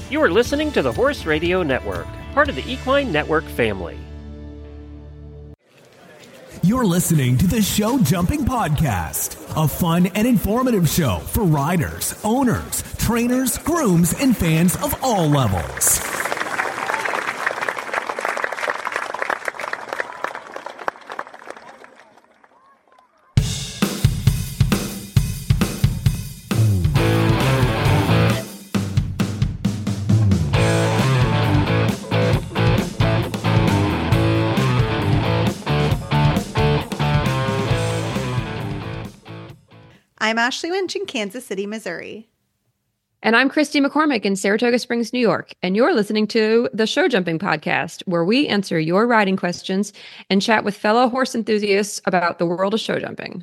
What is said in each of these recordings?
You are listening to the Horse Radio Network, part of the Equine Network family. You're listening to the Show Jumping Podcast, a fun and informative show for riders, owners, trainers, grooms, and fans of all levels. I'm Ashley Winch in Kansas City, Missouri. And I'm Christy McCormick in Saratoga Springs, New York. And you're listening to the Show Jumping Podcast, where we answer your riding questions and chat with fellow horse enthusiasts about the world of show jumping.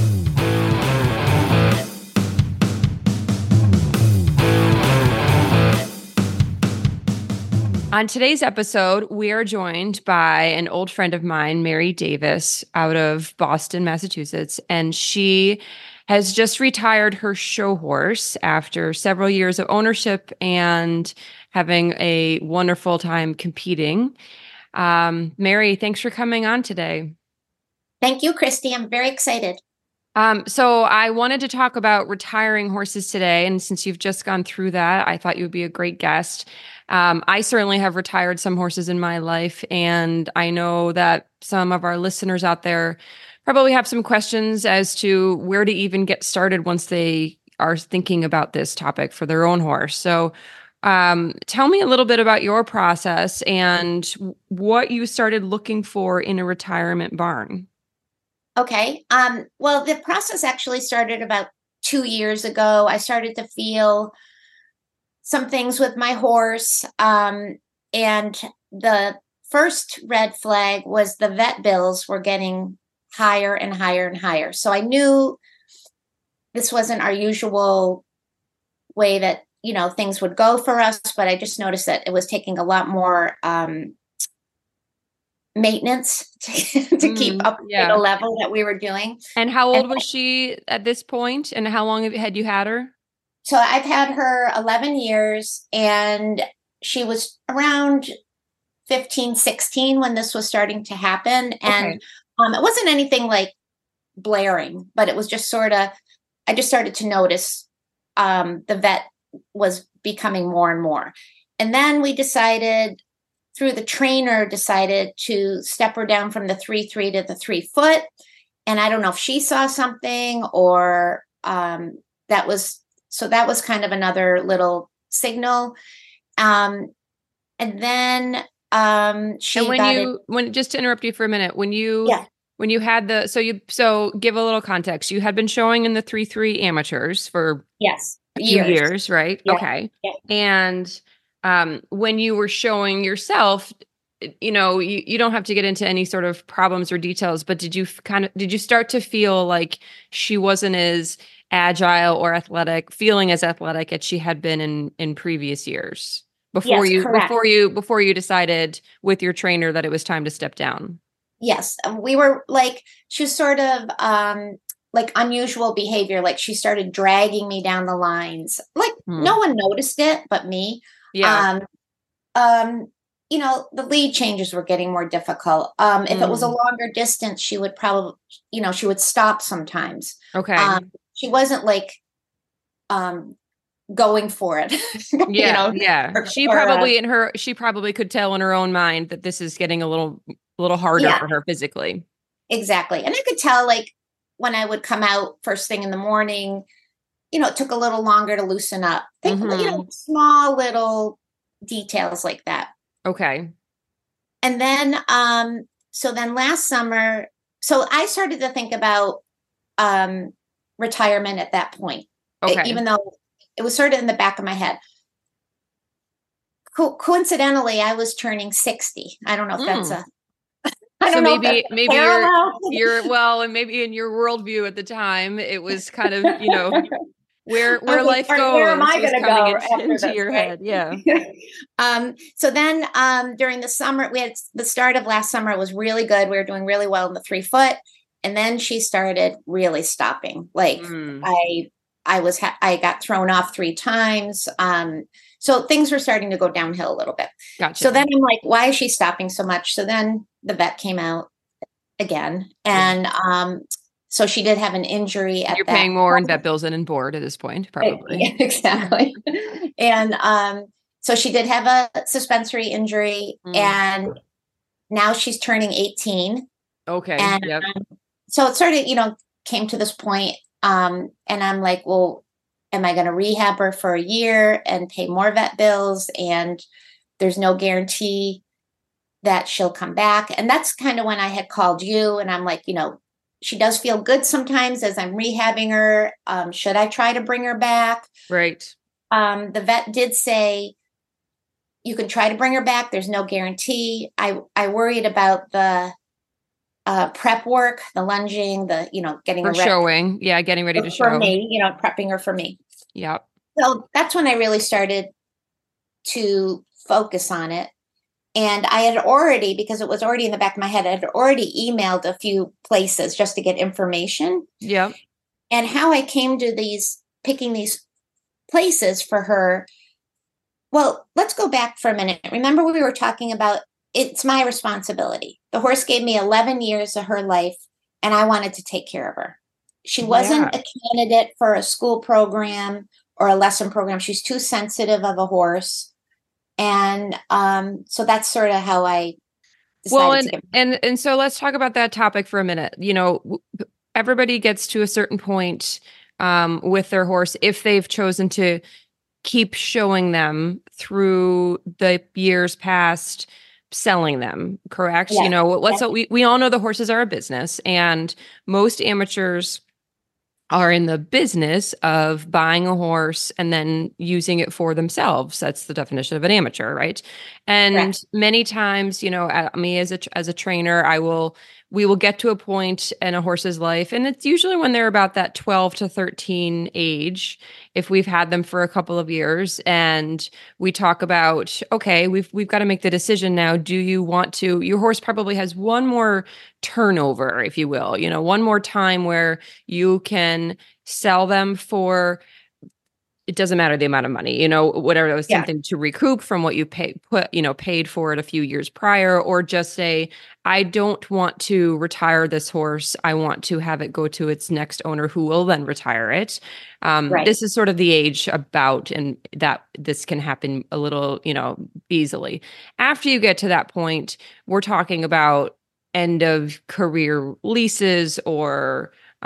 On today's episode, we are joined by an old friend of mine, Mary Davis, out of Boston, Massachusetts, and she has just retired her show horse after several years of ownership and having a wonderful time competing. Mary, thanks for coming on today. Thank you, Christy. I'm very excited. So I wanted to talk about retiring horses today. And since you've just gone through that, I thought you would be a great guest. I certainly have retired some horses in my life, and I know that some of our listeners out there probably have some questions as to where to even get started once they are thinking about this topic for their own horse. So tell me a little bit about your process and what you started looking for in a retirement barn. Okay. Well, the process actually started about 2 years ago. I started to feel some things with my horse. And the first red flag was the vet bills were getting higher and higher and higher. So I knew this wasn't our usual way that, things would go for us, but I just noticed that it was taking a lot more maintenance to keep up to the level that we were doing. And how old was she at this point? And how long had you had her? So I've had her 11 years, and she was around 15, 16 when this was starting to happen. And it wasn't anything like blaring, but it was just sort of, I just started to notice the vet was becoming more and more. And then we decided, through the trainer, to step her down from the 3.3 to the 3 foot. And I don't know if she saw something or that was kind of another little signal. And then just to interrupt you for a minute, when you had so give a little context. You had been showing in the 3.3 amateurs for a few years, right? Yeah. Okay. Yeah. And when you were showing yourself, you don't have to get into any sort of problems or details, but did you start to feel like she wasn't as agile or feeling as athletic as she had been in previous years before you decided with your trainer that it was time to step down? Yes. We were she was sort of unusual behavior. Like she started dragging me down the lines. No one noticed it but me. Yeah. The lead changes were getting more difficult. If it was a longer distance, she would probably, she would stop sometimes. Okay. She wasn't going for it. She probably could tell in her own mind that this is getting a little harder for her physically. Exactly. And I could tell when I would come out first thing in the morning, it took a little longer to loosen up. Small little details like that. Okay. And then, then last summer, I started to think about retirement at that point, even though it was sort of in the back of my head. Coincidentally, I was turning 60. I don't know if that's maybe and maybe in your worldview at the time, it was kind of, where life goes. Where am I going to go into your head? Yeah. So then during the summer, we had the start of last summer was really good. We were doing really well in the 3 foot. And then she started really stopping. I got thrown off 3 times. So things were starting to go downhill a little bit. Gotcha. So then I'm like, why is she stopping so much? So then the vet came out again. And so she did have an injury at You're paying more in vet bills than in board at this point, probably. Yeah, exactly. And so she did have a suspensory injury, and now she's turning 18. Okay. And so it sort of, came to this point, and I'm like, well, am I going to rehab her for a year and pay more vet bills? And there's no guarantee that she'll come back. And that's kind of when I had called you, and I'm like, she does feel good sometimes as I'm rehabbing her. Should I try to bring her back? Right. The vet did say, you can try to bring her back. There's no guarantee. I worried about the prep work, the lunging, the, getting her showing. Yeah. Getting ready to show. For me, prepping her for me. Yeah. So that's when I really started to focus on it. And I had already, because it was already in the back of my head, I had already emailed a few places just to get information. Yeah. And how I came to picking these places for her. Well, let's go back for a minute. Remember, we were talking about it's my responsibility. The horse gave me 11 years of her life, and I wanted to take care of her. She wasn't a candidate for a school program or a lesson program. She's too sensitive of a horse. And so that's sort of how I decided and so let's talk about that topic for a minute. Everybody gets to a certain point with their horse if they've chosen to keep showing them through the years past selling them, correct? Yeah. We all know the horses are a business, and most amateurs are in the business of buying a horse and then using it for themselves. That's the definition of an amateur, right? And many times, me as a trainer, we will get to a point in a horse's life, and it's usually when they're about that 12 to 13 age, if we've had them for a couple of years, and we talk about, okay, we've got to make the decision now. Do you want to? Your horse probably has one more turnover, if you will, one more time where you can sell them for. It doesn't matter the amount of money, whatever it was, something to recoup from what you paid for it a few years prior, or just say, I don't want to retire this horse. I want to have it go to its next owner who will then retire it. This is sort of the age about, and that this can happen a little, easily. After you get to that point, we're talking about end of career leases or,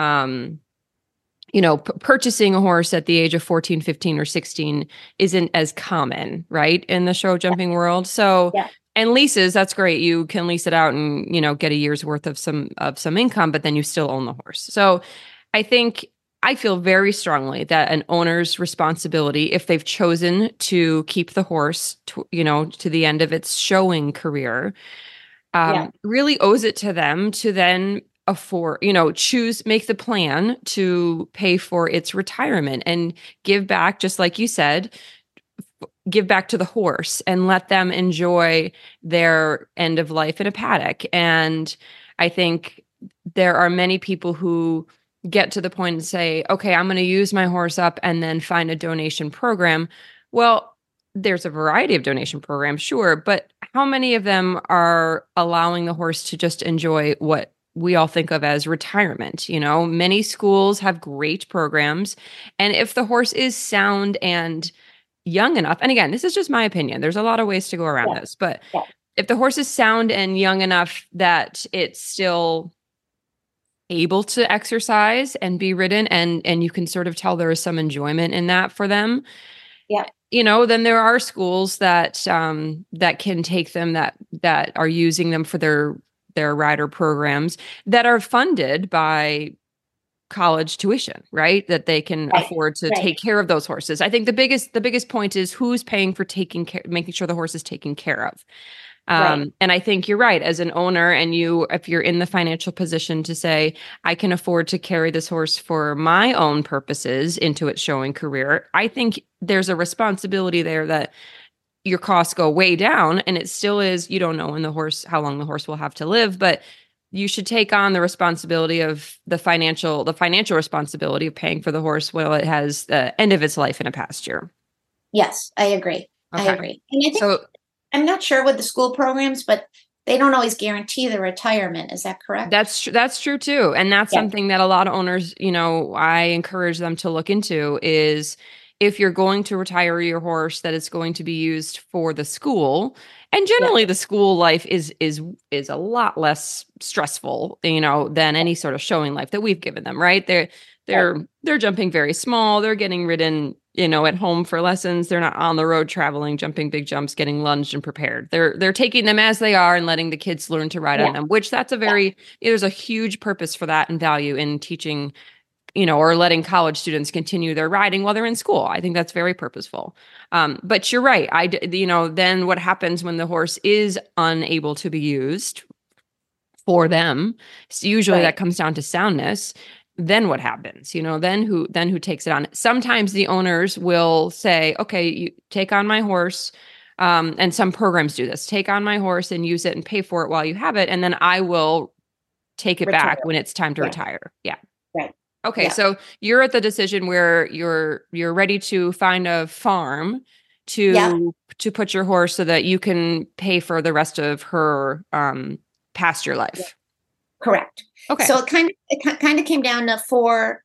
purchasing a horse at the age of 14, 15, or 16 isn't as common, right, in the show jumping world. So, and leases, that's great. You can lease it out and, get a year's worth of some income, but then you still own the horse. So I feel very strongly that an owner's responsibility, if they've chosen to keep the horse, to the end of its showing career, really owes it to them to then make the plan to pay for its retirement and give back, just like you said, give back to the horse and let them enjoy their end of life in a paddock. And I think there are many people who get to the point and say, okay, I'm going to use my horse up and then find a donation program. Well, there's a variety of donation programs, sure, but how many of them are allowing the horse to just enjoy what we all think of as retirement? Many schools have great programs. And if the horse is sound and young enough, and again, this is just my opinion, there's a lot of ways to go around this, but if the horse is sound and young enough that it's still able to exercise and be ridden, and you can sort of tell there is some enjoyment in that for them, then there are schools that can take them, that are using them for their rider programs that are funded by college tuition, right? That they can afford to take care of those horses. I think the biggest point is who's paying for making sure the horse is taken care of. And I think you're right, as an owner, and if you're in the financial position to say, I can afford to carry this horse for my own purposes into its showing career, I think there's a responsibility there that your costs go way down, and it still is, you don't know how long the horse will have to live, but you should take on the responsibility of the financial responsibility of paying for the horse while it has the end of its life in a pasture. Yes, I agree. Okay. I agree. And I think, I'm not sure with the school programs, but they don't always guarantee the retirement. Is that correct? That's true too. And that's something that a lot of owners, I encourage them to look into is if you're going to retire your horse, that it's going to be used for the school. And generally the school life is a lot less stressful, than any sort of showing life that we've given them, right? They're jumping very small. They're getting ridden, at home for lessons. They're not on the road traveling, jumping big jumps, getting lunged and prepared. They're taking them as they are and letting the kids learn to ride on them, which there's a huge purpose for that and value in teaching, or letting college students continue their riding while they're in school. I think that's very purposeful. But you're right. Then what happens when the horse is unable to be used for them? So usually that comes down to soundness. Then what happens? Then who takes it on? Sometimes the owners will say, okay, you take on my horse. And some programs do this, take on my horse and use it and pay for it while you have it. And then I will take it back when it's time to retire. Yeah. Right. Okay. Yeah. So you're at the decision where you're ready to find a farm to put your horse so that you can pay for the rest of her, pasture life. Yeah. Correct. Okay. So it kind of came down to 4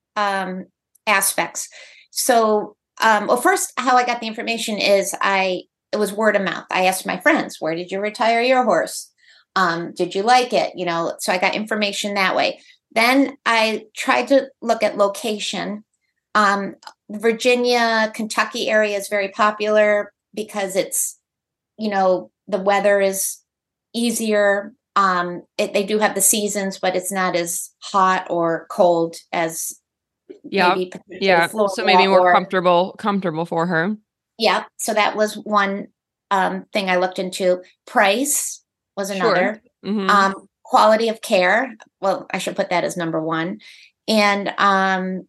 aspects. So, first, how I got the information is it was word of mouth. I asked my friends, where did you retire your horse? Did you like it? So I got information that way. Then I tried to look at location. Virginia, Kentucky area is very popular because it's, the weather is easier. They do have the seasons, but it's not as hot or cold as maybe Florida. So maybe more comfortable for her. Yeah. So that was one thing I looked into. Price was another. Sure. Mm-hmm. Quality of care. Well, I should put that as number 1. And I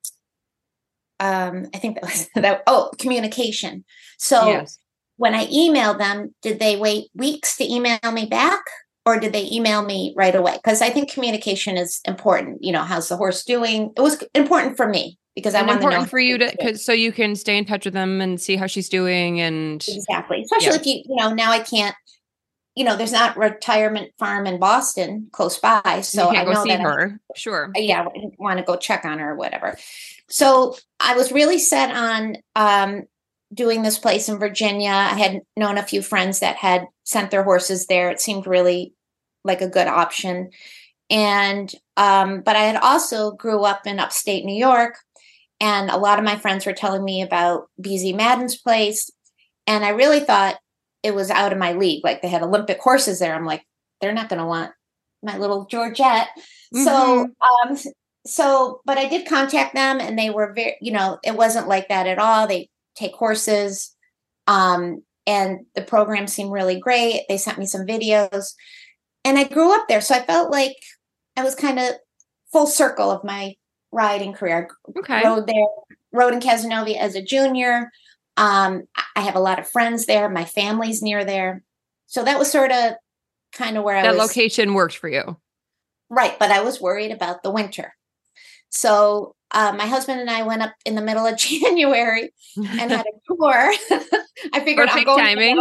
think that was that. Oh, communication. So when I emailed them, did they wait weeks to email me back? Or did they email me right away? Because I think communication is important. How's the horse doing? It was important for me because I want to know for you so you can stay in touch with them and see how she's doing. And exactly, especially if you now I can't. There's not retirement farm in Boston close by, so I know that her. Sure, I want to go check on her or whatever. So I was really set on doing this place in Virginia. I had known a few friends that had sent their horses there. It seemed really like a good option. And, but I had also grew up in upstate New York, and a lot of my friends were telling me about BZ Madden's place. And I really thought it was out of my league. Like they had Olympic horses there. I'm like, they're not going to want my little Georgette. Mm-hmm. But I did contact them, and they were very, it wasn't like that at all. They take horses. And the program seemed really great. They sent me some videos, and I grew up there. So I felt like I was kind of full circle of my riding career. Okay. Rode in Casanova as a junior. I have a lot of friends there. My family's near there. So that was sort of kind of where that location worked for you. Right. But I was worried about the winter. So my husband and I went up in the middle of January and had a tour. I figured perfect timing.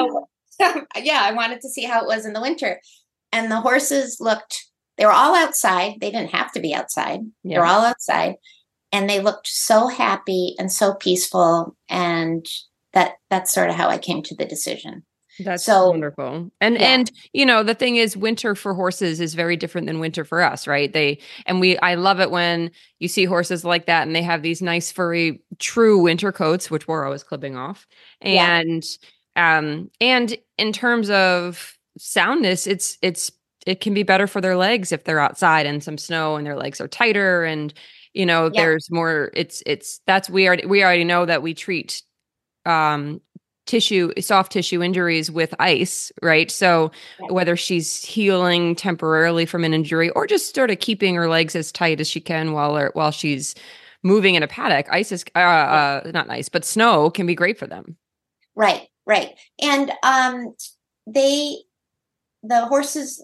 I wanted to see how it was in the winter. And the horses they were all outside. They didn't have to be outside. Yeah. They were all outside. And they looked so happy and so peaceful. And that's sort of how I came to the decision. That's so wonderful. And the thing is, winter for horses is very different than winter for us, right? I love it when you see horses like that and they have these nice furry true winter coats, which we're always clipping off. And in terms of soundness, it can be better for their legs if they're outside in some snow and their legs are tighter, and there's more we already know that we treat soft tissue injuries with ice, right? So whether she's healing temporarily from an injury or just sort of keeping her legs as tight as she can while she's moving in a paddock, ice is not ice, but snow can be great for them. Right. And the horses,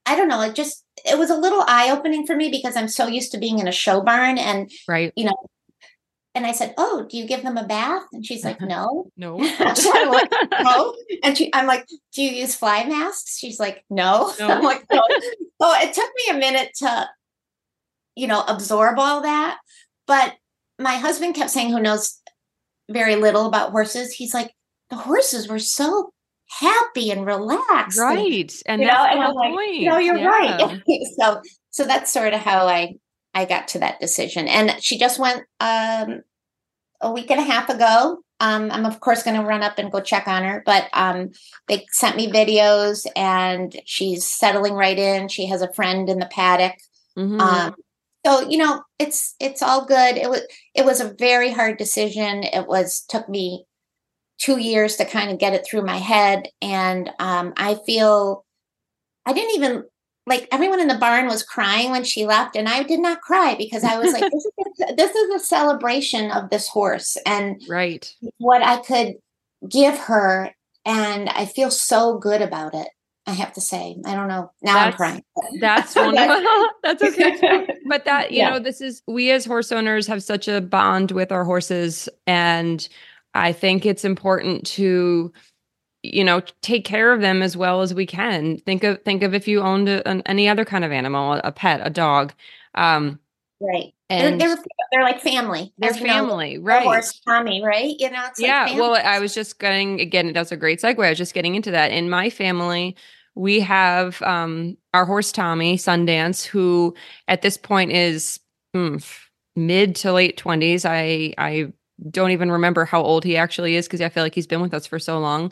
I don't know, it was a little eye-opening for me because I'm so used to being in a show barn and, right. And I said, "Oh, do you give them a bath?" And she's like, "No." No. So I'm like, "No." And I'm like, "Do you use fly masks?" She's like, "No." No. I'm like, "No." So it took me a minute to, absorb all that. But my husband kept saying, who knows very little about horses, he's like, the horses were so happy and relaxed. Right. And that's the whole like, point. No, you're right. So that's sort of how I got to that decision. And she just went a week and a half ago. I'm of course going to run up and go check on her, but they sent me videos and she's settling right in. She has a friend in the paddock. Mm-hmm. So, it's all good. It was a very hard decision. Took me 2 years to kind of get it through my head. And I feel I didn't even, like, everyone in the barn was crying when she left, and I did not cry because I was like, this is a celebration of this horse and right. what I could give her. And I feel so good about it. I have to say, I don't know. Now I'm crying. That's wonderful. That's okay too. But that, we as horse owners have such a bond with our horses. And I think it's important to, take care of them as well as we can. Think of if you owned any other kind of animal, a pet, a dog. Right. And they're like family. They're family, right? Horse, Tommy, right? It's like well, I was just again, that's a great segue. I was just getting into that. In my family, we have our horse Tommy, Sundance, who at this point is mid to late 20s. I don't even remember how old he actually is because I feel like he's been with us for so long.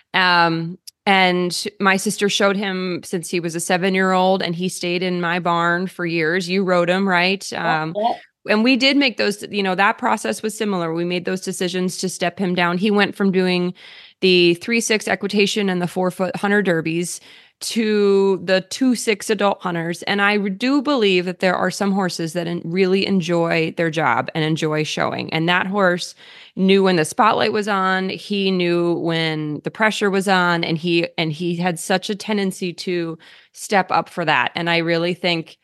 And my sister showed him since he was a 7-year-old, and he stayed in my barn for years. You rode him, right? And we did make those, that process was similar. We made those decisions to step him down. He went from doing the 3-6 equitation and the 4-foot hunter derbies to the 2-6 adult hunters. And I do believe that there are some horses that really enjoy their job and enjoy showing. And that horse knew when the spotlight was on, he knew when the pressure was on, and he had such a tendency to step up for that. And I really think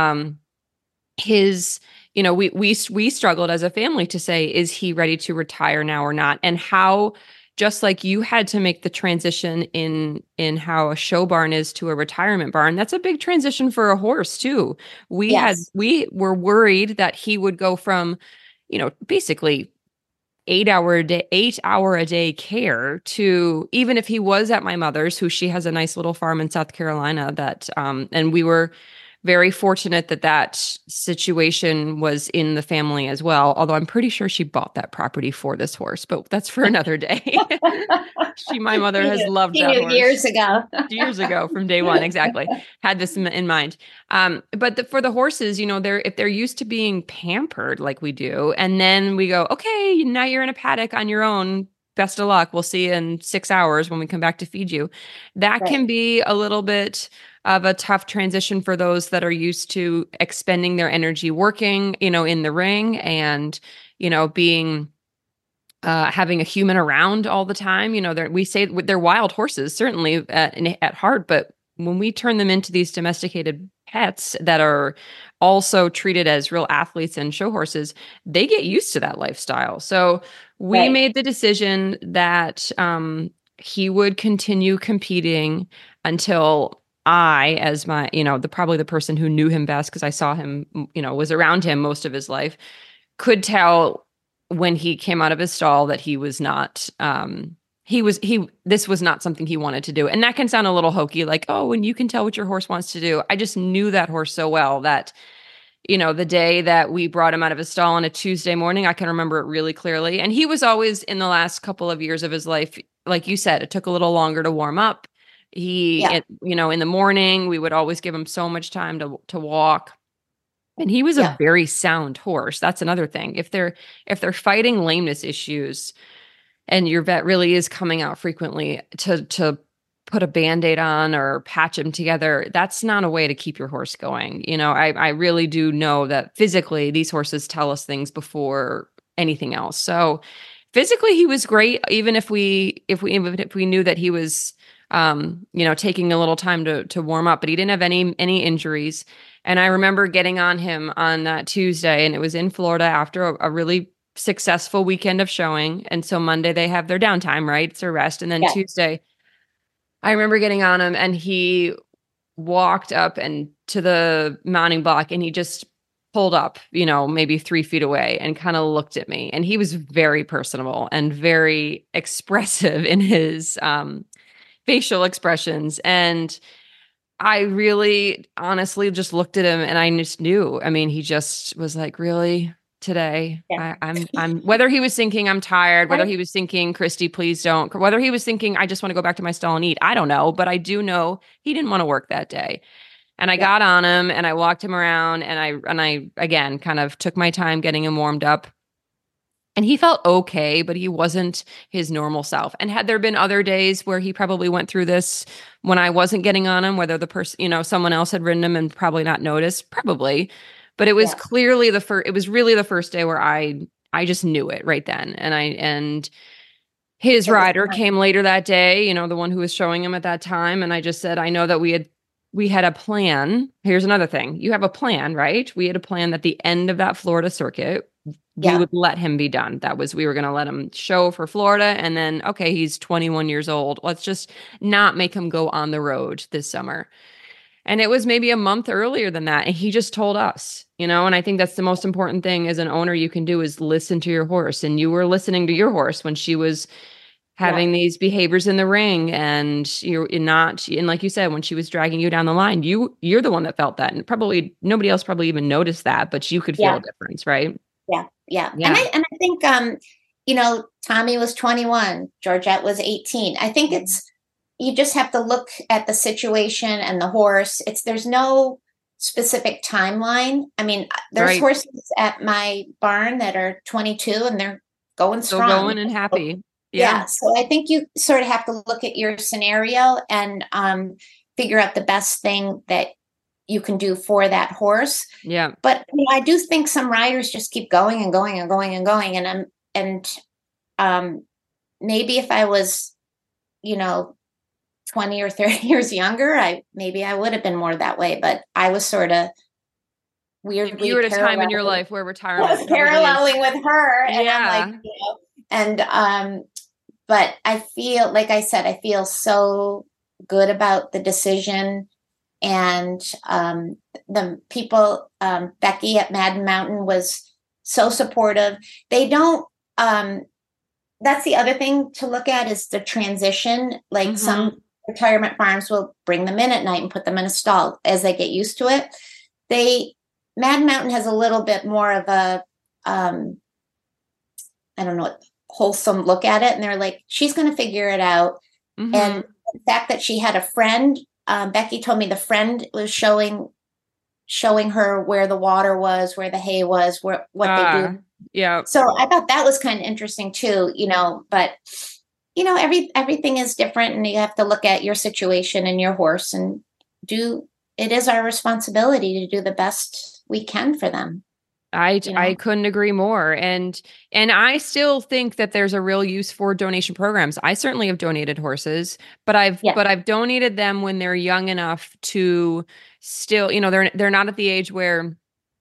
we struggled as a family to say, is he ready to retire now or not? And how, just like you had to make the transition in how a show barn is to a retirement barn, that's a big transition for a horse too. We were worried that he would go from, basically 8-hour a day care to, even if he was at my mother's, who she has a nice little farm in South Carolina that, and we were very fortunate that situation was in the family as well. Although I'm pretty sure she bought that property for this horse, but that's for another day. My mother has loved that horse. Years ago from day one. Exactly. Had this in mind. But for the horses, if they're used to being pampered like we do, and then we go, okay, now you're in a paddock on your own. Best of luck. We'll see you in 6 hours when we come back to feed you. That can be a little bit of a tough transition for those that are used to expending their energy working, in the ring and, being, having a human around all the time. We say they're wild horses, certainly at heart, but when we turn them into these domesticated pets that are also treated as real athletes and show horses, they get used to that lifestyle. So we made the decision that he would continue competing until I, as my, probably the person who knew him best, because I saw him, was around him most of his life, could tell when he came out of his stall that he was not, this was not something he wanted to do. And that can sound a little hokey, like, oh, and you can tell what your horse wants to do. I just knew that horse so well that, the day that we brought him out of his stall on a Tuesday morning, I can remember it really clearly. And he was always, in the last couple of years of his life, like you said, it took a little longer to warm up. In the morning, we would always give him so much time to walk. And he was a very sound horse. That's another thing. If they're fighting lameness issues and your vet really is coming out frequently to put a Band-Aid on or patch him together, that's not a way to keep your horse going. I really do know that physically these horses tell us things before anything else. So physically he was great, even if we knew that he was taking a little time to warm up, but he didn't have any injuries. And I remember getting on him on that Tuesday, and it was in Florida after a really successful weekend of showing. And so Monday they have their downtime, right? It's a rest. And then Tuesday, I remember getting on him, and he walked up and to the mounting block, and he just pulled up, maybe 3 feet away and kind of looked at me. And he was very personable and very expressive in his facial expressions. And I really honestly just looked at him, and I just knew. I mean, he just was like, really? Today, I'm whether he was thinking I'm tired, whether he was thinking, Christy, please don't, whether he was thinking I just want to go back to my stall and eat, I don't know, but I do know he didn't want to work that day. And I got on him, and I walked him around, and I again kind of took my time getting him warmed up. And he felt okay, but he wasn't his normal self. And had there been other days where he probably went through this when I wasn't getting on him, whether the person, someone else had ridden him and probably not noticed, probably. But it was clearly it was really the first day where I just knew it right then. And his rider came later that day, the one who was showing him at that time. And I just said, I know that we had a plan. Here's another thing. You have a plan, right? We had a plan that the end of that Florida circuit, we would let him be done. We were going to let him show for Florida. And then, okay, he's 21 years old. Let's just not make him go on the road this summer. And it was maybe a month earlier than that. And he just told us, and I think that's the most important thing as an owner you can do is listen to your horse. And you were listening to your horse when she was having these behaviors in the ring, and you're not, and like you said, when she was dragging you down the line, you're the one that felt that. And probably nobody else probably even noticed that, but you could feel a difference, right? Yeah. And I think, Tommy was 21, Georgette was 18. I think you just have to look at the situation and the horse. There's no specific timeline. I mean, there's horses at my barn that are 22 and they're going strong. Still going and happy. Yeah. So I think you sort of have to look at your scenario and figure out the best thing that you can do for that horse. Yeah. But I do think some riders just keep going and going and going and going. And maybe if I was, 20 or 30 years younger, I would have been more that way, but I was sort of weirdly. You were at a time in your life where retirement was paralleling with her. And I'm like, but I feel, like I said, I feel so good about the decision, and the people, Becky at Madden Mountain was so supportive. They don't, that's the other thing to look at is the transition. Like some retirement farms will bring them in at night and put them in a stall as they get used to it. Madden Mountain has a little bit more of a, wholesome look at it. And they're like, she's going to figure it out. And the fact that she had a friend, Becky told me the friend was showing her where the water was, where the hay was, what they do. Yeah. So I thought that was kind of interesting too, but everything is different, and you have to look at your situation and your horse and it is our responsibility to do the best we can for them. I couldn't agree more. And I still think that there's a real use for donation programs. I certainly have donated horses, but I've donated them when they're young enough to still, they're not at the age where,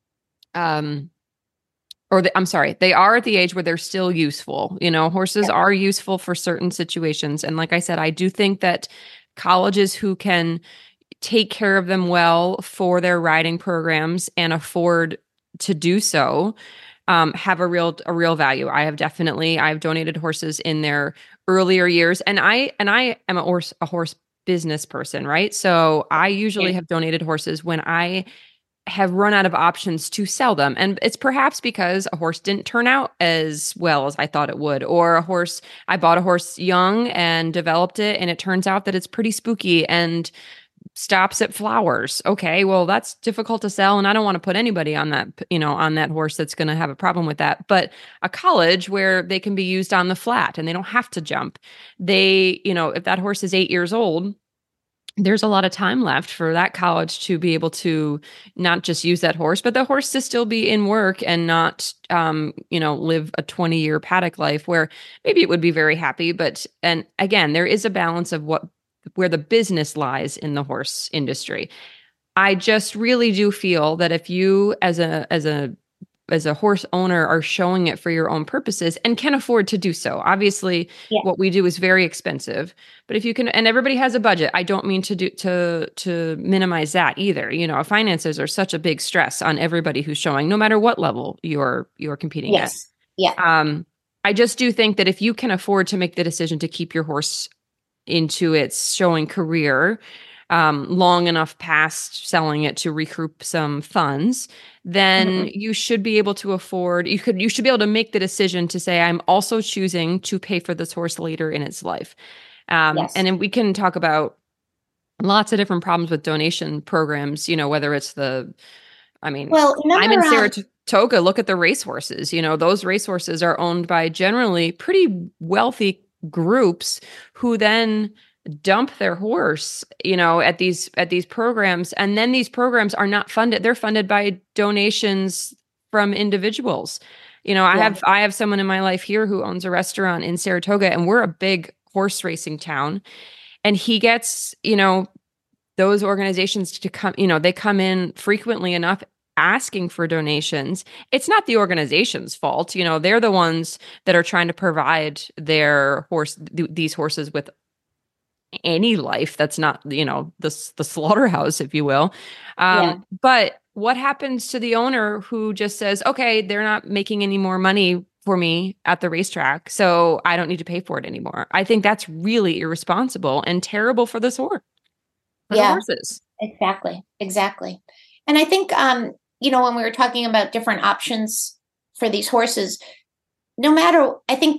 they are at the age where they're still useful. Horses are useful for certain situations. And like I said, I do think that colleges who can take care of them well for their riding programs and afford to do so have a real value. I've donated horses in their earlier years, and I am a horse business person, right? So I usually have donated horses when I have run out of options to sell them. And it's perhaps because a horse didn't turn out as well as I thought it would, or I bought a horse young and developed it, and it turns out that it's pretty spooky and stops at flowers. Okay, well, that's difficult to sell, and I don't want to put anybody on that, on that horse that's going to have a problem with that. But a college where they can be used on the flat and they don't have to jump. If that horse is 8 years old, there's a lot of time left for that college to be able to not just use that horse, but the horse to still be in work and not, live a 20-year paddock life where maybe it would be very happy. And again, there is a balance of what where the business lies in the horse industry. I just really do feel that if you as a horse owner are showing it for your own purposes and can afford to do so. Obviously, what we do is very expensive, but if you can, and everybody has a budget. I don't mean to minimize that either. Finances are such a big stress on everybody who's showing, no matter what level you're competing at. Yeah. I just do think that if you can afford to make the decision to keep your horse into its showing career, long enough past selling it to recoup some funds, then you should be able to afford, you should be able to make the decision to say, I'm also choosing to pay for this horse later in its life. And then we can talk about lots of different problems with donation programs, whether it's I'm in Saratoga, look at the racehorses, those racehorses are owned by generally pretty wealthy groups who then dump their horse, at these programs. And then these programs are not funded. They're funded by donations from individuals. I have someone in my life here who owns a restaurant in Saratoga, and we're a big horse racing town. And he gets, those organizations to come, they come in frequently enough asking for donations. It's not the organization's fault. They're the ones that are trying to provide these horses with any life that's not, the slaughterhouse, if you will. But what happens to the owner who just says, okay, they're not making any more money for me at the racetrack, so I don't need to pay for it anymore? I think that's really irresponsible and terrible for the horse. The horses. Exactly. And I think, when we were talking about different options for these horses, no matter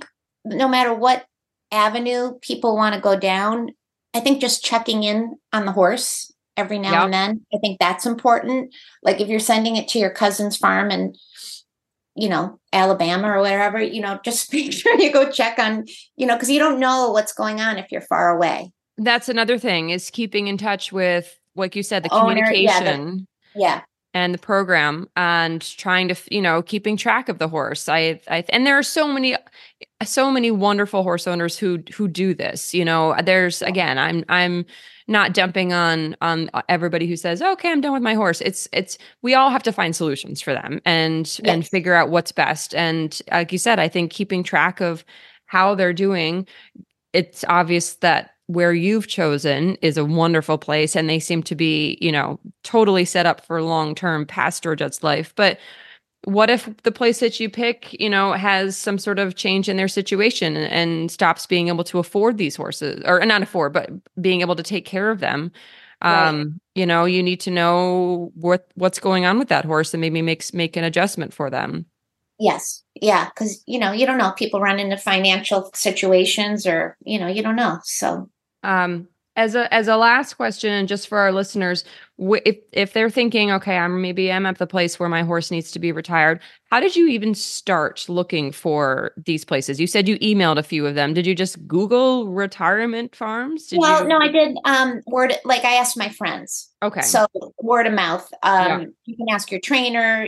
what avenue people want to go down, I think just checking in on the horse every now and then, I think that's important. Like if you're sending it to your cousin's farm in, Alabama or wherever, just make sure you go check on, because you don't know what's going on if you're far away. That's another thing, is keeping in touch with, like you said, the communication. And the program, and trying to, keeping track of the horse. And there are so many wonderful horse owners who do this. There's, again, I'm not dumping on everybody who says, okay, I'm done with my horse. It's we all have to find solutions for them and figure out what's best. And like you said, I think keeping track of how they're doing, it's obvious that where you've chosen is a wonderful place, and they seem to be, totally set up for long-term past Georgette's life. But what if the place that you pick, has some sort of change in their situation and stops being able to afford these horses, or not afford, but being able to take care of them? Right. You need to know what's going on with that horse and maybe make an adjustment for them. Yes. Yeah. Because, you don't know. People run into financial situations, or, you don't know. So. As a last question, and just for our listeners, if they're thinking, okay, I'm at the place where my horse needs to be retired, how did you even start looking for these places? You said you emailed a few of them. Did you just Google retirement farms? No, I did I asked my friends. Okay. So word of mouth. You can ask your trainer.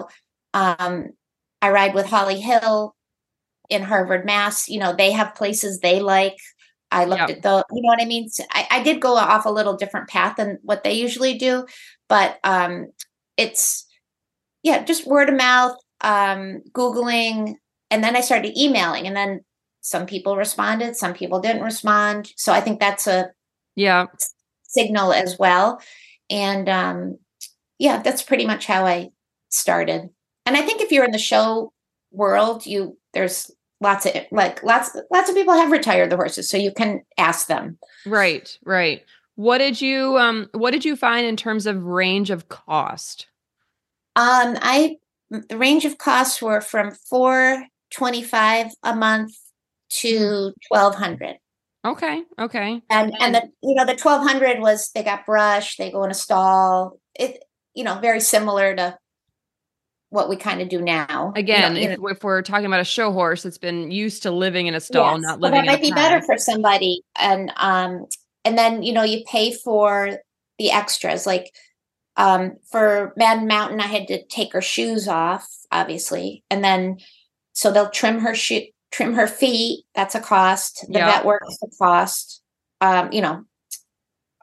I ride with Holly Hill in Harvard, Mass. They have places they like. I looked at you know what I mean? So I did go off a little different path than what they usually do, but it's just word of mouth, Googling, and then I started emailing, and then some people responded, some people didn't respond. So I think that's a signal as well. And that's pretty much how I started. And I think if you're in the show world, there's lots of people have retired the horses, so you can ask them. Right. What did you find in terms of range of cost? The range of costs were from $425 a month to $1,200. Okay. And the the $1,200 was, they got brush, they go in a stall. It very similar to what we kind of do now. Again, if we're talking about a show horse that's been used to living in a stall, not living in a that might be better for somebody. And then you pay for the extras. Like for Madden Mountain, I had to take her shoes off, obviously, and then so they'll trim her feet. That's a cost. The vet work is a cost.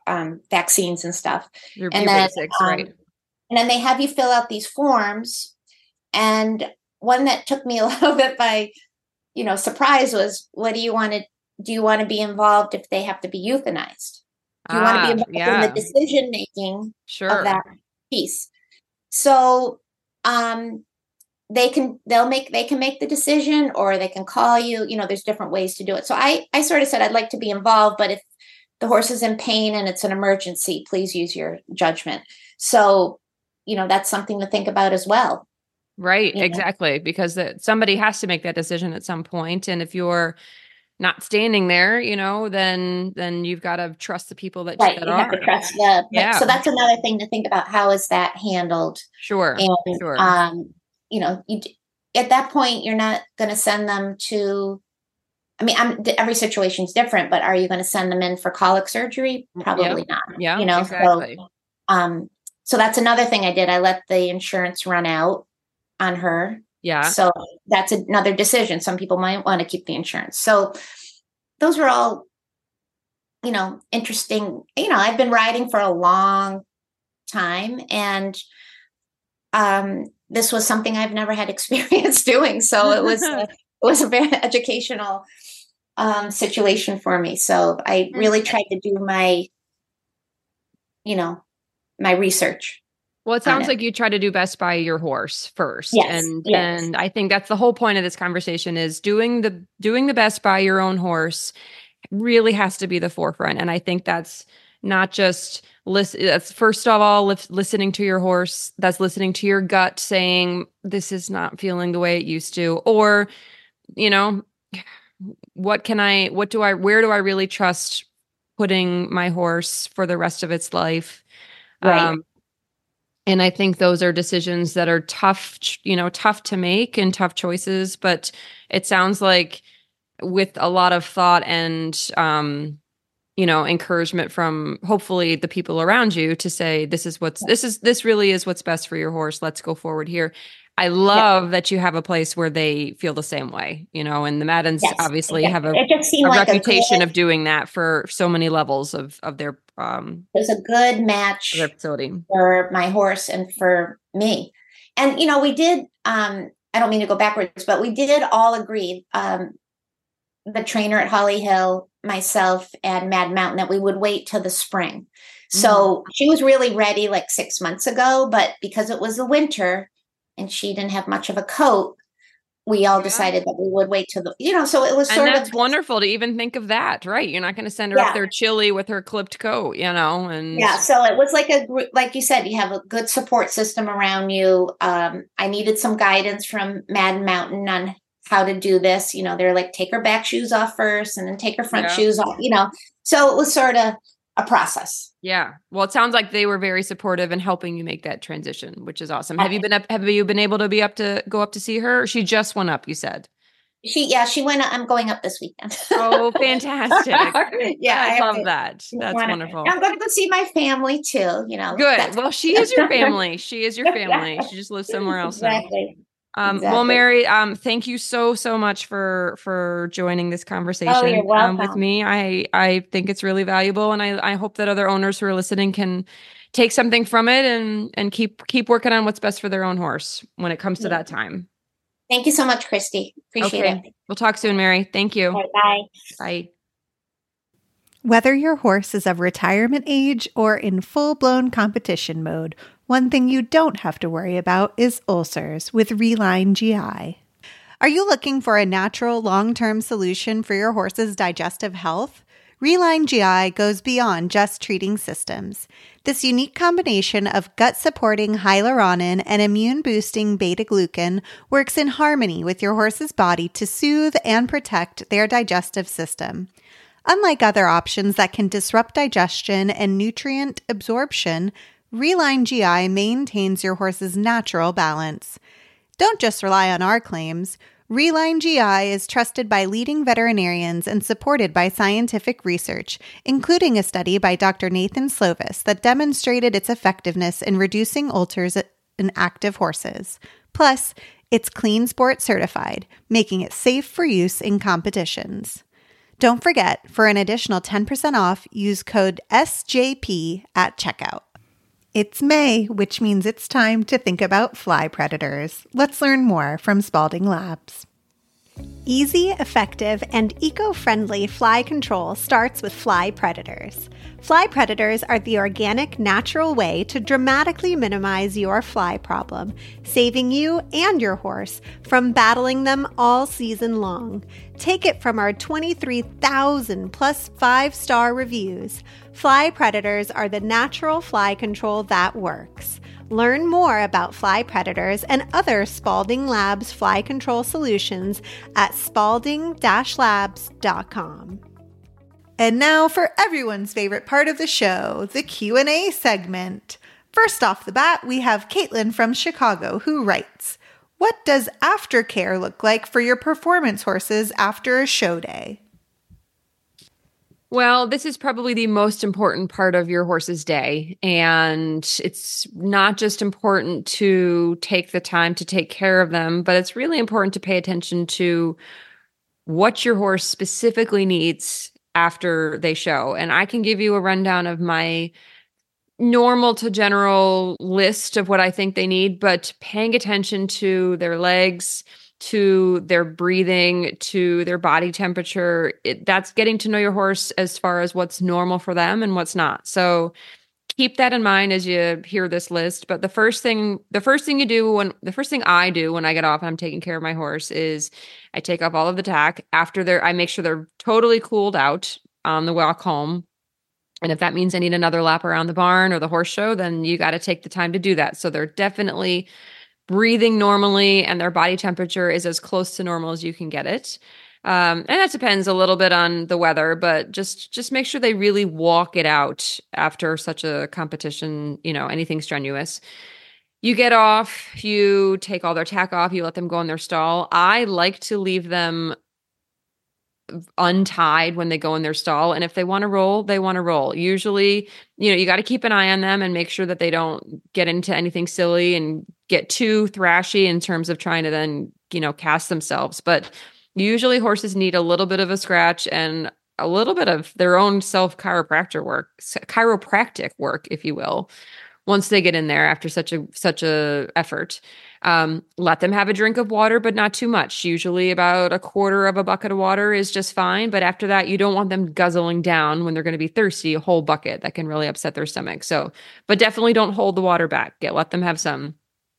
vaccines and stuff. Your B6, right. And then they have you fill out these forms. And one that took me a little bit by, surprise was, do you want to be involved if they have to be euthanized? Do you want to be involved in the decision-making of that piece? So, they can make the decision, or they can call you, there's different ways to do it. So I sort of said, I'd like to be involved, but if the horse is in pain and it's an emergency, please use your judgment. So, that's something to think about as well. Right. Exactly. Because somebody has to make that decision at some point. And if you're not standing there, then you've got to trust the people that you have to trust so that's another thing to think about. How is that handled? Sure. And, sure. At that point, you're not going to send them to, every situation is different, but are you going to send them in for colic surgery? Probably not. Yeah, exactly. So that's another thing I did. I let the insurance run out on her. Yeah. So that's another decision. Some people might want to keep the insurance. So those were all, interesting. I've been riding for a long time, and this was something I've never had experience doing. So it was a very educational situation for me. So I really tried to do my research. Well, it sounds like you try to do best by your horse first. Yes, and I think that's the whole point of this conversation, is doing the best by your own horse really has to be the forefront. And I think that's not just that's first of all, listening to your horse, that's listening to your gut saying, this is not feeling the way it used to, or, where do I really trust putting my horse for the rest of its life? Right. And I think those are decisions that are tough to make and tough choices. But it sounds like with a lot of thought and, encouragement from hopefully the people around you to say, this really is what's best for your horse. Let's go forward here. I love that you have a place where they feel the same way, and the Maddens obviously have a reputation of doing that for so many levels of their it was a good match for my horse and for me. And, we did, I don't mean to go backwards, but we did all agree, the trainer at Holly Hill, myself, and Mad Mountain, that we would wait till the spring. So she was really ready like 6 months ago, but because it was the winter and she didn't have much of a coat, we all decided that we would wait till so it was sort of. And that's wonderful to even think of that, right? You're not going to send her up there chilly with her clipped coat, and. Yeah. So it was like you said, you have a good support system around you. I needed some guidance from Mad Mountain on how to do this. They're like, take her back shoes off first and then take her front shoes off, so it was sort of a process. Yeah. Well, it sounds like they were very supportive in helping you make that transition, which is awesome. Have you been able to go up to see her? Or she just went up, you said. She went up. I'm going up this weekend. Oh, fantastic. I love that. That's wonderful. I'm going to go see my family too, Good. Well, she is your family. She is your family. She just lives somewhere else exactly. now. Well, Mary, thank you so much for joining this conversation with me. I think it's really valuable, and I hope that other owners who are listening can take something from it and keep working on what's best for their own horse when it comes to that time. Thank you so much, Christy. Appreciate it. We'll talk soon, Mary. Thank you. Right, bye. Bye. Whether your horse is of retirement age or in full-blown competition mode, one thing you don't have to worry about is ulcers with Reline GI. Are you looking for a natural, long-term solution for your horse's digestive health? Reline GI goes beyond just treating systems. This unique combination of gut-supporting hyaluronin and immune-boosting beta-glucan works in harmony with your horse's body to soothe and protect their digestive system. Unlike other options that can disrupt digestion and nutrient absorption, Reline GI maintains your horse's natural balance. Don't just rely on our claims. Reline GI is trusted by leading veterinarians and supported by scientific research, including a study by Dr. Nathan Slovis that demonstrated its effectiveness in reducing ulcers in active horses. Plus, it's Clean Sport certified, making it safe for use in competitions. Don't forget, for an additional 10% off, use code SJP at checkout. It's May, which means it's time to think about fly predators. Let's learn more from Spalding Labs. Easy, effective, and eco-friendly fly control starts with Fly Predators. Fly Predators are the organic, natural way to dramatically minimize your fly problem, saving you and your horse from battling them all season long. Take it from our 23,000 plus 5-star reviews. Fly Predators are the natural fly control that works. Learn more about Fly Predators and other Spalding Labs fly control solutions at spalding-labs.com. And now for everyone's favorite part of the show, the Q&A segment. First off the bat, we have Caitlin from Chicago who writes, "What does aftercare look like for your performance horses after a show day?" Well, this is probably the most important part of your horse's day. And it's not just important to take the time to take care of them, but it's really important to pay attention to what your horse specifically needs after they show. And I can give you a rundown of my normal to general list of what I think they need, but paying attention to their legs, to their breathing, to their body temperature, that's getting to know your horse as far as what's normal for them and what's not. So keep that in mind as you hear this list. But the first thing I do when I get off and I'm taking care of my horse is I take off all of the tack. I make sure they're totally cooled out on the walk home. And if that means I need another lap around the barn or the horse show, then you got to take the time to do that. So they're definitely breathing normally and their body temperature is as close to normal as you can get it. And that depends a little bit on the weather, but just make sure they really walk it out after such a competition, anything strenuous. You get off, you take all their tack off, you let them go in their stall. I like to leave them untied when they go in their stall. And if they want to roll, they want to roll. Usually, you got to keep an eye on them and make sure that they don't get into anything silly and get too thrashy in terms of trying to then, cast themselves. But usually horses need a little bit of a scratch and a little bit of their own chiropractic work, if you will, once they get in there after such a effort. Let them have a drink of water, but not too much. Usually about a quarter of a bucket of water is just fine. But after that, you don't want them guzzling down when they're going to be thirsty, a whole bucket. That can really upset their stomach. So, but definitely don't hold the water back. Let them have some.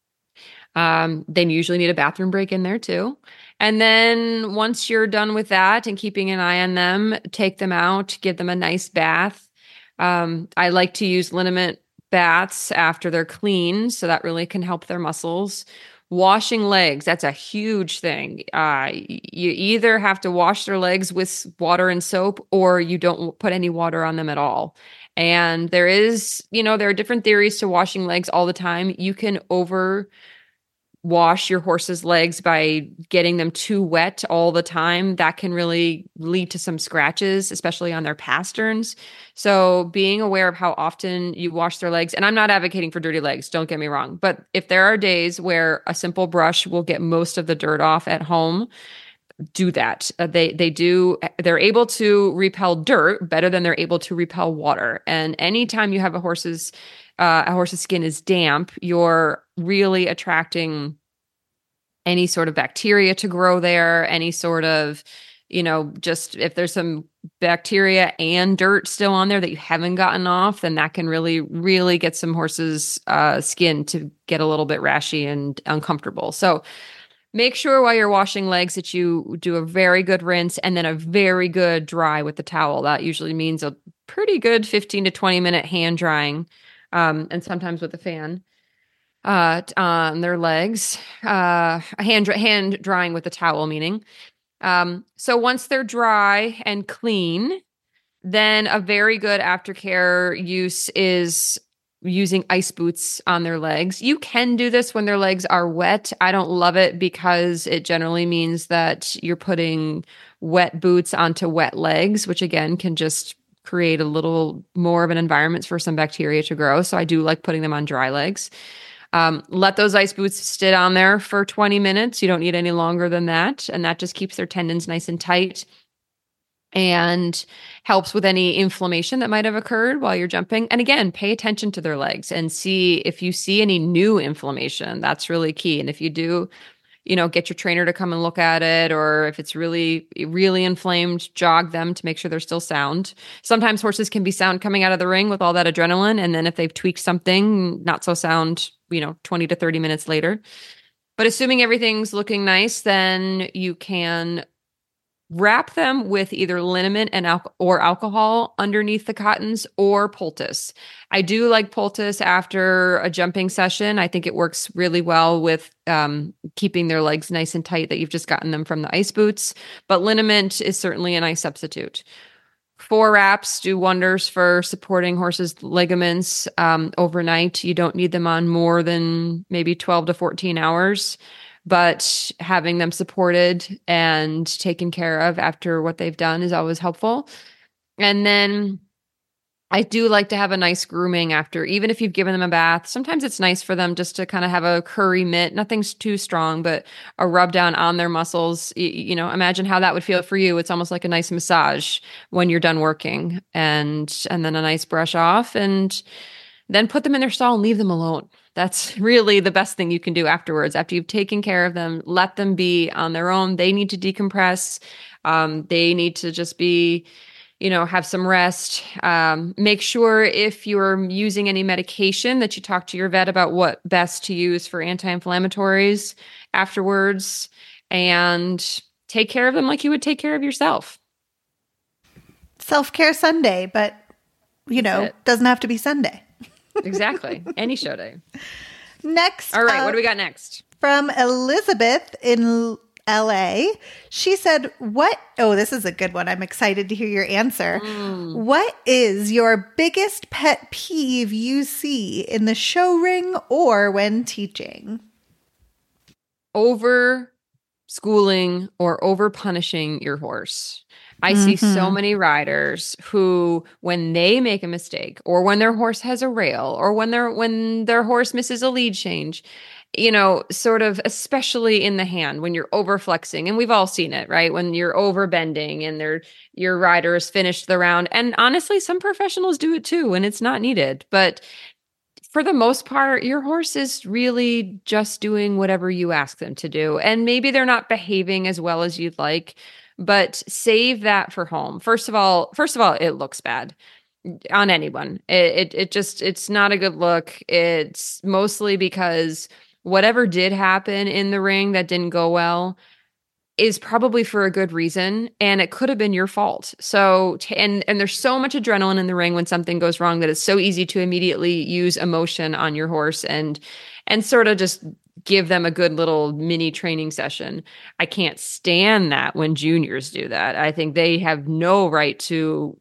They usually need a bathroom break in there too. And then once you're done with that and keeping an eye on them, take them out, give them a nice bath. I like to use liniment baths after they're clean, so that really can help their muscles. Washing legs, that's a huge thing. You either have to wash their legs with water and soap, or you don't put any water on them at all. And there are different theories to washing legs all the time. You can wash your horse's legs by getting them too wet all the time. That can really lead to some scratches, especially on their pasterns. So being aware of how often you wash their legs, and I'm not advocating for dirty legs, don't get me wrong, but if there are days where a simple brush will get most of the dirt off at home, do that. They're able to repel dirt better than they're able to repel water. And anytime you have a horse's skin is damp, you're really attracting any sort of bacteria to grow there, any sort of, just if there's some bacteria and dirt still on there that you haven't gotten off, then that can really, really get some horses' skin to get a little bit rashy and uncomfortable. So make sure while you're washing legs that you do a very good rinse and then a very good dry with the towel. That usually means a pretty good 15 to 20 minute hand drying. And sometimes with a fan on their legs, hand drying with a towel, meaning. So once they're dry and clean, then a very good aftercare use is using ice boots on their legs. You can do this when their legs are wet. I don't love it because it generally means that you're putting wet boots onto wet legs, which again can just create a little more of an environment for some bacteria to grow. So I do like putting them on dry legs. Let those ice boots sit on there for 20 minutes. You don't need any longer than that. And that just keeps their tendons nice and tight. and helps with any inflammation that might have occurred while you're jumping. And again, pay attention to their legs and see if you see any new inflammation. That's really key. And if you do, get your trainer to come and look at it, or if it's really, really inflamed, jog them to make sure they're still sound. Sometimes horses can be sound coming out of the ring with all that adrenaline. And then if they've tweaked something, not so sound, 20 to 30 minutes later. But assuming everything's looking nice, then you can wrap them with either liniment or alcohol underneath the cottons, or poultice. I do like poultice after a jumping session. I think it works really well with keeping their legs nice and tight that you've just gotten them from the ice boots. But liniment is certainly a nice substitute. 4 wraps do wonders for supporting horses' ligaments overnight. You don't need them on more than maybe 12 to 14 hours. But having them supported and taken care of after what they've done is always helpful. And then I do like to have a nice grooming after, even if you've given them a bath. Sometimes it's nice for them just to kind of have a curry mitt. Nothing's too strong, but a rub down on their muscles. Imagine how that would feel for you. It's almost like a nice massage when you're done working, and then a nice brush off, and then put them in their stall and leave them alone. That's really the best thing you can do afterwards. After you've taken care of them, let them be on their own. They need to decompress. They need to just be, have some rest. Make sure if you're using any medication that you talk to your vet about what best to use for anti-inflammatories afterwards, and take care of them like you would take care of yourself. Self-care Sunday, but, doesn't have to be Sunday. Exactly. Any show day. Next. All right. What do we got next? From Elizabeth in LA. She said, this is a good one. I'm excited to hear your answer. What is your biggest pet peeve you see in the show ring or when teaching? Over schooling or over punishing your horse. I see so many riders who, when they make a mistake, or when their horse has a rail, or when their horse misses a lead change, sort of, especially in the hand, when you're over flexing, and we've all seen it, right? When you're over bending and your rider has finished the round. And honestly, some professionals do it too, and it's not needed. But for the most part, your horse is really just doing whatever you ask them to do. And maybe they're not behaving as well as you'd like, but save that for home. First of all, it looks bad on anyone. It's not a good look. It's mostly because whatever did happen in the ring that didn't go well is probably for a good reason, and it could have been your fault. So, and there's so much adrenaline in the ring when something goes wrong that it's so easy to immediately use emotion on your horse and sort of just give them a good little mini training session. I can't stand that when juniors do that. I think they have no right to,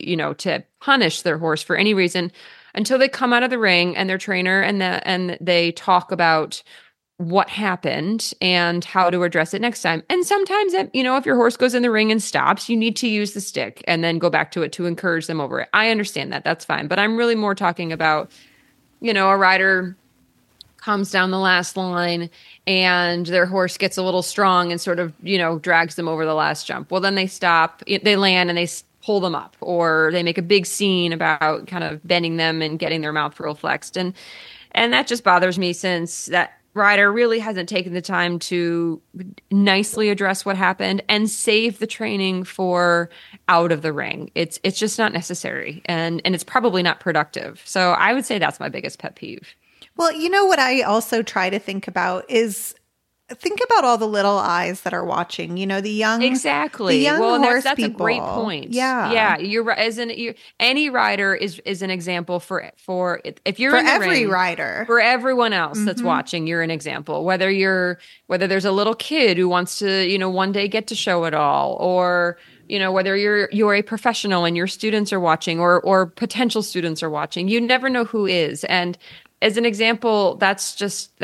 to punish their horse for any reason until they come out of the ring and their trainer and they talk about what happened and how to address it next time. And sometimes, if your horse goes in the ring and stops, you need to use the stick and then go back to it to encourage them over it. I understand that. That's fine. But I'm really more talking about, a rider comes down the last line and their horse gets a little strong and sort of, drags them over the last jump. Well, then they stop, they land and they pull them up, or they make a big scene about kind of bending them and getting their mouth real flexed. And that just bothers me, since that rider really hasn't taken the time to nicely address what happened and save the training for out of the ring. It's just not necessary, and it's probably not productive. So I would say that's my biggest pet peeve. Well, what I also try to think about is all the little eyes that are watching, the young. Exactly. The young horse that's people. A great point. Yeah. Yeah. You're right. Any rider is an example for if you're for in the every ring, rider. For everyone else that's watching, you're an example. Whether there's a little kid who wants to, one day get to show it all, or whether you're a professional and your students are watching, or potential students are watching, you never know who is. And as an example, that's just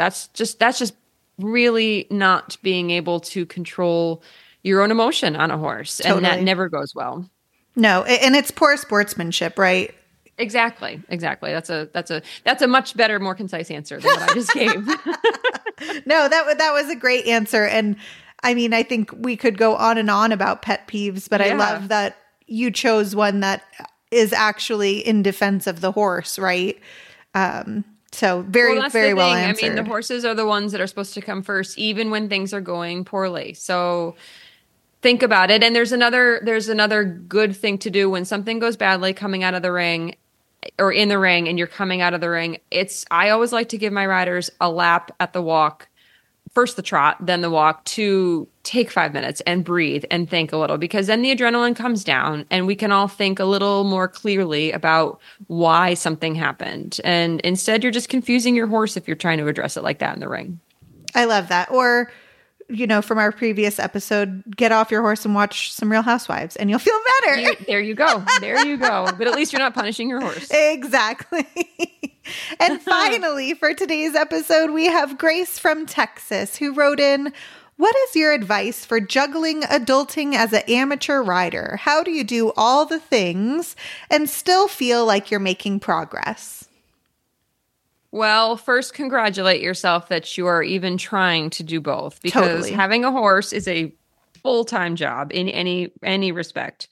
really not being able to control your own emotion on a horse. Totally. And that never goes well. No. And it's poor sportsmanship, right? Exactly. That's a much better, more concise answer than what I just gave. No, that was a great answer. And I mean, I think we could go on and on about pet peeves, but I love that you chose one that is actually in defense of the horse, right? So very well answered. I mean, the horses are the ones that are supposed to come first, even when things are going poorly. So think about it. And there's another good thing to do when something goes badly coming out of the ring or in the ring and you're coming out of the ring. I always like to give my riders a lap at the walk, first the trot, then the walk, to take 5 minutes and breathe and think a little, because then the adrenaline comes down and we can all think a little more clearly about why something happened. And instead, you're just confusing your horse if you're trying to address it like that in the ring. I love that. Or, from our previous episode, get off your horse and watch some Real Housewives and you'll feel better. There you go. But at least you're not punishing your horse. Exactly. And finally, for today's episode, we have Grace from Texas who wrote in, what is your advice for juggling adulting as an amateur rider? How do you do all the things and still feel like you're making progress? Well, first, congratulate yourself that you are even trying to do both, because having a horse is a full-time job in any respect.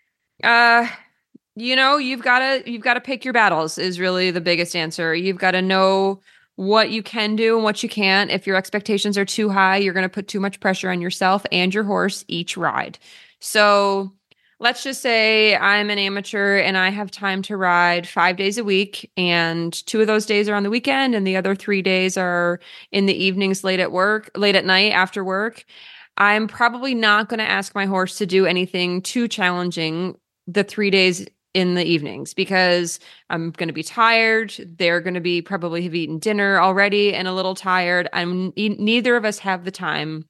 You've got to pick your battles is really the biggest answer. You've got to know what you can do and what you can't. If your expectations are too high, you're going to put too much pressure on yourself and your horse each ride. So let's just say I'm an amateur and I have time to ride 5 days a week, and 2 of those days are on the weekend and the other 3 days are in the evenings, late at night after work. I'm probably not going to ask my horse to do anything too challenging the 3 days in the evenings, because I'm going to be tired. They're going to be probably have eaten dinner already and a little tired. Neither of us have the time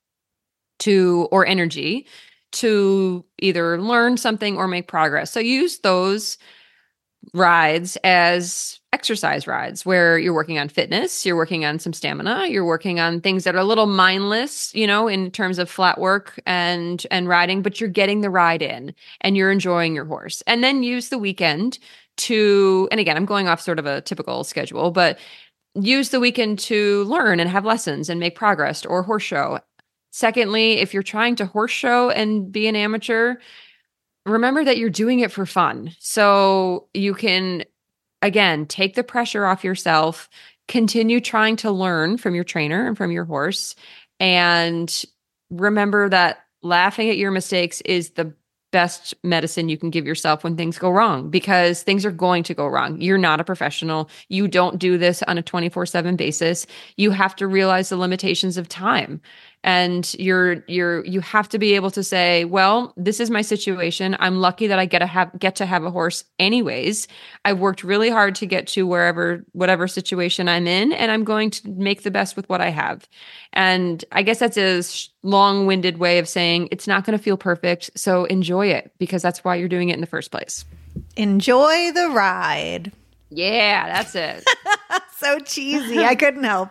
or energy to either learn something or make progress. So use those rides as exercise rides where you're working on fitness, you're working on some stamina, you're working on things that are a little mindless, in terms of flat work and riding, but you're getting the ride in and you're enjoying your horse. And then use the weekend and again, I'm going off sort of a typical schedule, but use the weekend to learn and have lessons and make progress or horse show. Secondly, if you're trying to horse show and be an amateur, remember that you're doing it for fun. So you can, again, take the pressure off yourself, continue trying to learn from your trainer and from your horse, and remember that laughing at your mistakes is the best medicine you can give yourself when things go wrong, because things are going to go wrong. You're not a professional. You don't do this on a 24/7 basis. You have to realize the limitations of time. And you have to be able to say, well, this is my situation. I'm lucky that I get to have a horse anyways. I've worked really hard to get to whatever situation I'm in, and I'm going to make the best with what I have. And I guess that's a long-winded way of saying it's not going to feel perfect. So enjoy it, because that's why you're doing it in the first place. Enjoy the ride. Yeah, that's it. So cheesy. I couldn't help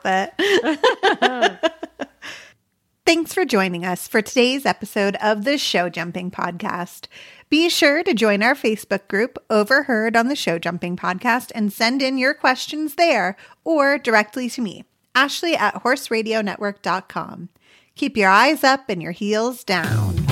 it. Thanks for joining us for today's episode of the Show Jumping Podcast. Be sure to join our Facebook group, Overheard on the Show Jumping Podcast, and send in your questions there or directly to me, Ashley at horseradionetwork.com. Keep your eyes up and your heels down.